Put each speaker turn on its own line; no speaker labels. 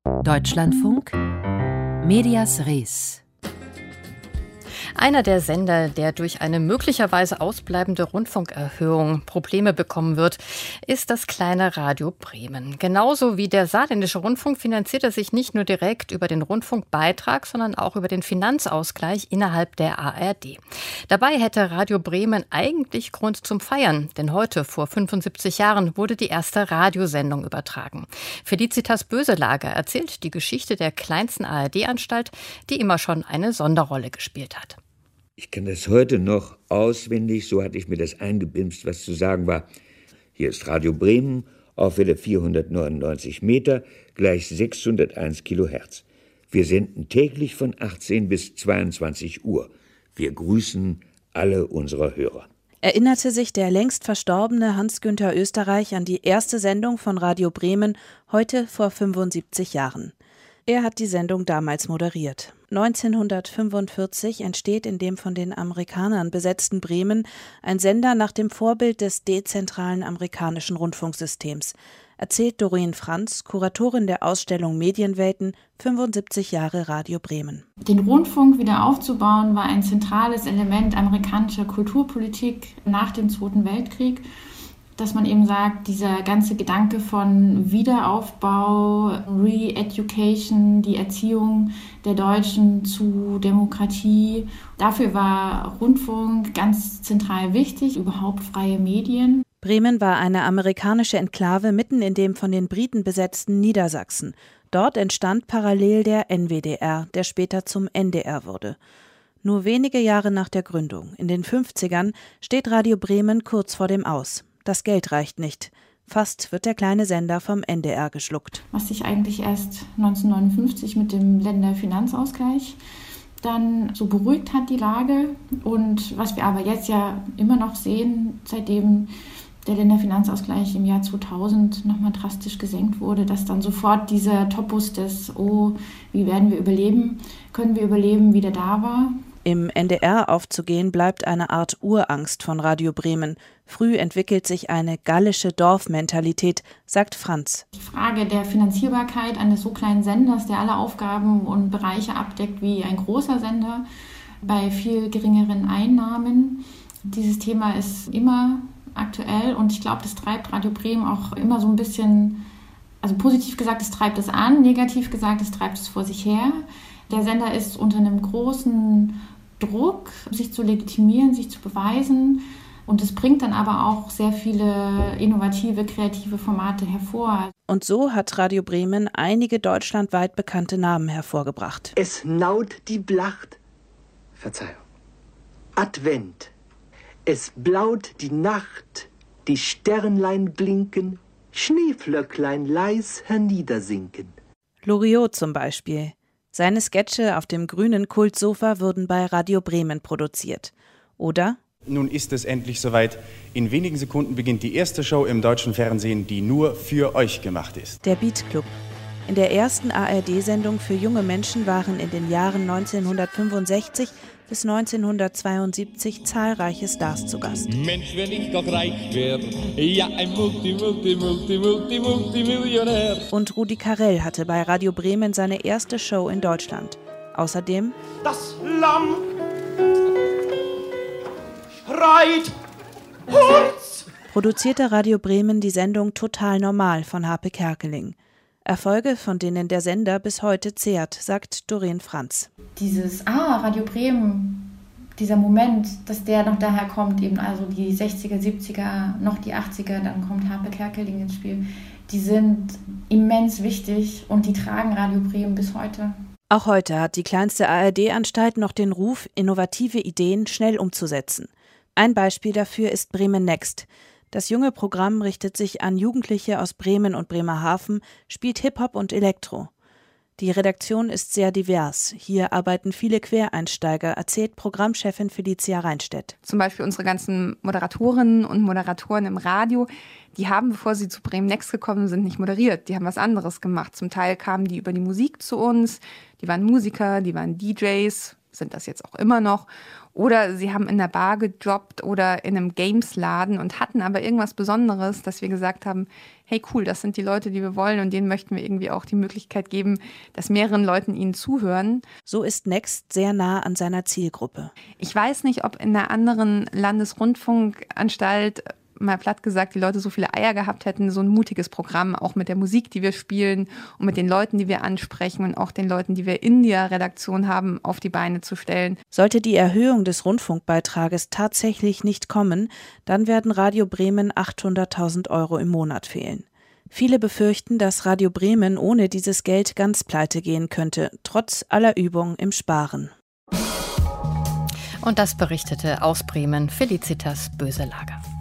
Deutschlandfunk Medias Res.
Einer der Sender, der durch eine möglicherweise ausbleibende Rundfunkerhöhung Probleme bekommen wird, ist das kleine Radio Bremen. Genauso wie der Saarländische Rundfunk finanziert er sich nicht nur direkt über den Rundfunkbeitrag, sondern auch über den Finanzausgleich innerhalb der ARD. Dabei hätte Radio Bremen eigentlich Grund zum Feiern, denn heute, vor 75 Jahren, wurde die erste Radiosendung übertragen. Felicitas Böselager erzählt die Geschichte der kleinsten ARD-Anstalt, die immer schon eine Sonderrolle gespielt hat.
Ich kann das heute noch auswendig, so hatte ich mir das eingebimst, was zu sagen war. Hier ist Radio Bremen, auf Welle 499 Meter, gleich 601 Kilohertz. Wir senden täglich von 18 bis 22 Uhr. Wir grüßen alle unsere Hörer.
Erinnerte sich der längst verstorbene Hans-Günther Österreich an die erste Sendung von Radio Bremen, heute vor 75 Jahren. Er hat die Sendung damals moderiert. 1945 entsteht in dem von den Amerikanern besetzten Bremen ein Sender nach dem Vorbild des dezentralen amerikanischen Rundfunksystems, erzählt Doreen Franz, Kuratorin der Ausstellung Medienwelten, 75 Jahre Radio Bremen.
Den Rundfunk wieder aufzubauen, war ein zentrales Element amerikanischer Kulturpolitik nach dem Zweiten Weltkrieg. Dass man eben sagt, dieser ganze Gedanke von Wiederaufbau, Re-Education, die Erziehung der Deutschen zu Demokratie, dafür war Rundfunk ganz zentral wichtig, überhaupt freie Medien.
Bremen war eine amerikanische Enklave mitten in dem von den Briten besetzten Niedersachsen. Dort entstand parallel der NWDR, der später zum NDR wurde. Nur wenige Jahre nach der Gründung, in den 50ern, steht Radio Bremen kurz vor dem Aus. Das Geld reicht nicht. Fast wird der kleine Sender vom NDR geschluckt.
Was sich eigentlich erst 1959 mit dem Länderfinanzausgleich dann so beruhigt hat, die Lage. Und was wir aber jetzt ja immer noch sehen, seitdem der Länderfinanzausgleich im Jahr 2000 nochmal drastisch gesenkt wurde, dass dann sofort dieser Topos des wie werden wir überleben, können wir überleben, wieder da war.
Im NDR aufzugehen bleibt eine Art Urangst von Radio Bremen. Früh entwickelt sich eine gallische Dorfmentalität, sagt Franz.
Die Frage der Finanzierbarkeit eines so kleinen Senders, der alle Aufgaben und Bereiche abdeckt wie ein großer Sender, bei viel geringeren Einnahmen. Dieses Thema ist immer aktuell und ich glaube, das treibt Radio Bremen auch immer so ein bisschen, also positiv gesagt, es treibt es an, negativ gesagt, es treibt es vor sich her. Der Sender ist unter einem großen Druck, sich zu legitimieren, sich zu beweisen. Und es bringt dann aber auch sehr viele innovative, kreative Formate hervor.
Und so hat Radio Bremen einige deutschlandweit bekannte Namen hervorgebracht.
Es naut die Blacht. Verzeihung. Advent. Es blaut die Nacht. Die Sternlein blinken. Schneeflöcklein leis herniedersinken.
Loriot zum Beispiel. Seine Sketche auf dem grünen Kultsofa wurden bei Radio Bremen produziert. Oder?
Nun ist es endlich soweit. In wenigen Sekunden beginnt die erste Show im deutschen Fernsehen, die nur für euch gemacht ist.
Der Beat Club. In der ersten ARD-Sendung für junge Menschen waren in den Jahren 1965 bis 1972 zahlreiche Stars zu Gast.
Mensch, wenn ich doch reich wäre, ja ein Multimillionär.
Und Rudi Carrell hatte bei Radio Bremen seine erste Show in Deutschland. Außerdem
das Lamm schreit Hurz!
Produzierte Radio Bremen die Sendung Total Normal von Harpe Kerkeling. Erfolge, von denen der Sender bis heute zehrt, sagt Doreen Franz.
Dieses Radio Bremen, dieser Moment, dass der noch daher kommt, eben also die 60er, 70er, noch die 80er, dann kommt Harpe Kerkeling ins Spiel, die sind immens wichtig und die tragen Radio Bremen bis heute.
Auch heute hat die kleinste ARD-Anstalt noch den Ruf, innovative Ideen schnell umzusetzen. Ein Beispiel dafür ist Bremen Next. Das junge Programm richtet sich an Jugendliche aus Bremen und Bremerhaven, spielt Hip-Hop und Elektro. Die Redaktion ist sehr divers. Hier arbeiten viele Quereinsteiger, erzählt Programmchefin Felicia Reinstedt.
Zum Beispiel unsere ganzen Moderatorinnen und Moderatoren im Radio, die haben, bevor sie zu Bremen Next gekommen sind, nicht moderiert. Die haben was anderes gemacht. Zum Teil kamen die über die Musik zu uns, die waren Musiker, die waren DJs, sind das jetzt auch immer noch. Oder sie haben in der Bar gejobbt oder in einem Gamesladen und hatten aber irgendwas Besonderes, dass wir gesagt haben, hey cool, das sind die Leute, die wir wollen und denen möchten wir irgendwie auch die Möglichkeit geben, dass mehreren Leuten ihnen zuhören.
So ist Next sehr nah an seiner Zielgruppe.
Ich weiß nicht, ob in einer anderen Landesrundfunkanstalt, mal platt gesagt, die Leute so viele Eier gehabt hätten, so ein mutiges Programm, auch mit der Musik, die wir spielen und mit den Leuten, die wir ansprechen und auch den Leuten, die wir in der Redaktion haben, auf die Beine zu stellen.
Sollte die Erhöhung des Rundfunkbeitrages tatsächlich nicht kommen, dann werden Radio Bremen 800.000 € im Monat fehlen. Viele befürchten, dass Radio Bremen ohne dieses Geld ganz pleite gehen könnte, trotz aller Übung im Sparen.
Und das berichtete aus Bremen Felicitas Böselager.